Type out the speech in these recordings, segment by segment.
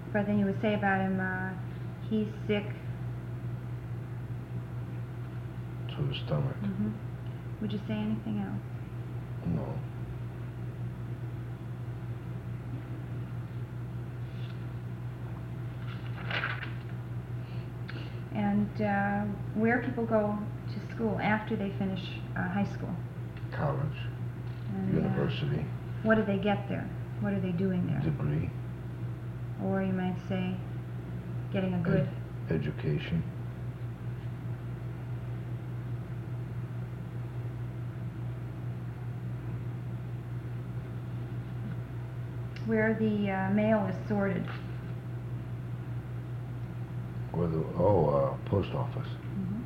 But then you would say about him, he's sick to the stomach. Mm-hmm. Would you say anything else? No. And where people go to school after they finish high school? College. And, University. What do they get there? What are they doing there? Degree. Or you might say, getting a good... Education. Where the mail is sorted. Or the, post office. Mm-hmm.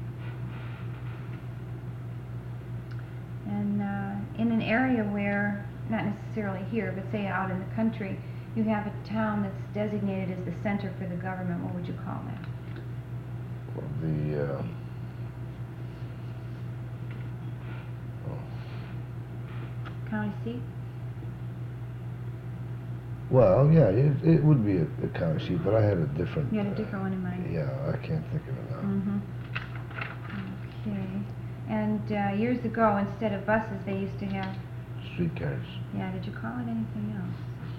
And in an area where, not necessarily here, but say out in the country, you have a town that's designated as the center for the government, what would you call that? The County seat? well, yeah, it would be a county seat, but I had a different... You had a different one in mind? Yeah, I can't think of it now. Mm-hmm. Okay. And years ago, instead of buses, they used to have... Streetcars. Yeah, did you call it anything else?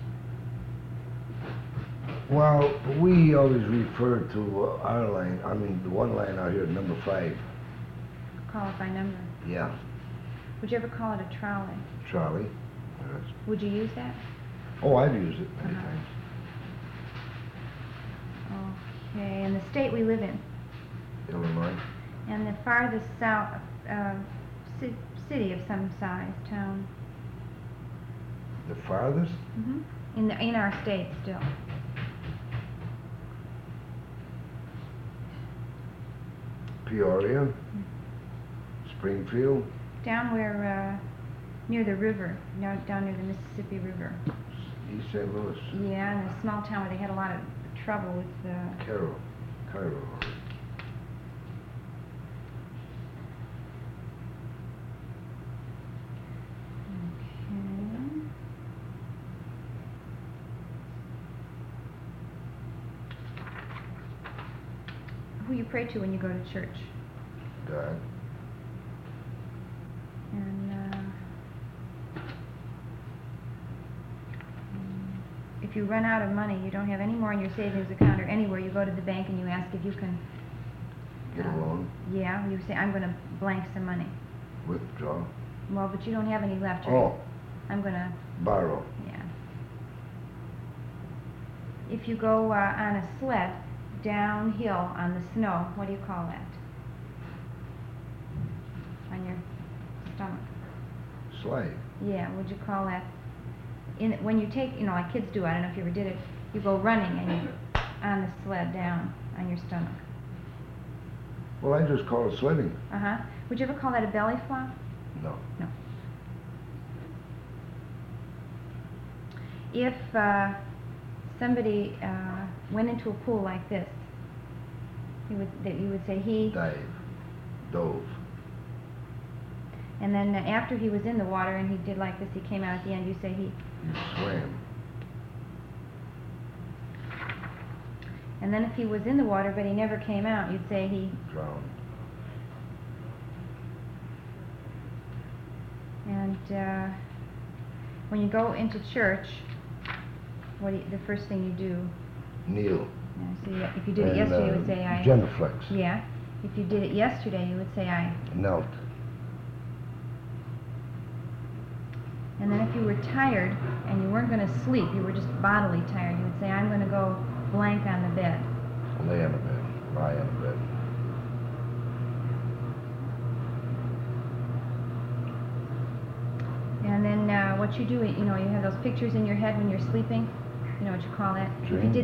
Well, we always refer to our line, the one line out here, number 5. Call it by number. Yeah. Would you ever call it a trolley? Charlie. Yes. Would you use that? Oh, I've used it many Uh-huh. times. Okay, and the state we live in, Illinois. and the farthest south city of some size, town. The farthest? Mm-hmm. In our state still. Peoria. Springfield. Down where, near the river, down near the Mississippi River. East St. Louis. Yeah, in a small town where they had a lot of trouble with Cairo. Okay. Who you pray to when you go to church? God. And if you run out of money, you don't have any more in your savings account or anywhere, you go to the bank and you ask if you can... Get a loan. Yeah, you say, I'm going to blank some money. Withdraw. Well, but you don't have any left. Oh. I'm going to... Borrow. Yeah. If you go on a sled downhill on the snow, what do you call that? On your stomach. Slide. Yeah, would you call that? When you take, like kids do, I don't know if you ever did it, you go running and you on the sled down on your stomach. Well, I just call it sledding. Uh-huh. Would you ever call that a belly flop? No. No. If somebody went into a pool like this, you would say he... Dove. And then after he was in the water and he did like this, he came out at the end, you say he... He swam. And then if he was in the water but he never came out, you'd say he... Drowned. And when you go into church, the first thing you do? Kneel. Yeah, so if you did it yesterday, you would say I... Genuflex. Yeah. If you did it yesterday, you would say I... Knelt. And then if you were tired and you weren't going to sleep, you were just bodily tired, you would say, I'm going to go blank on the bed. Lay on the bed. Lie on the bed. And then what you do, you have those pictures in your head when you're sleeping. You know what you call that? If you Dream. did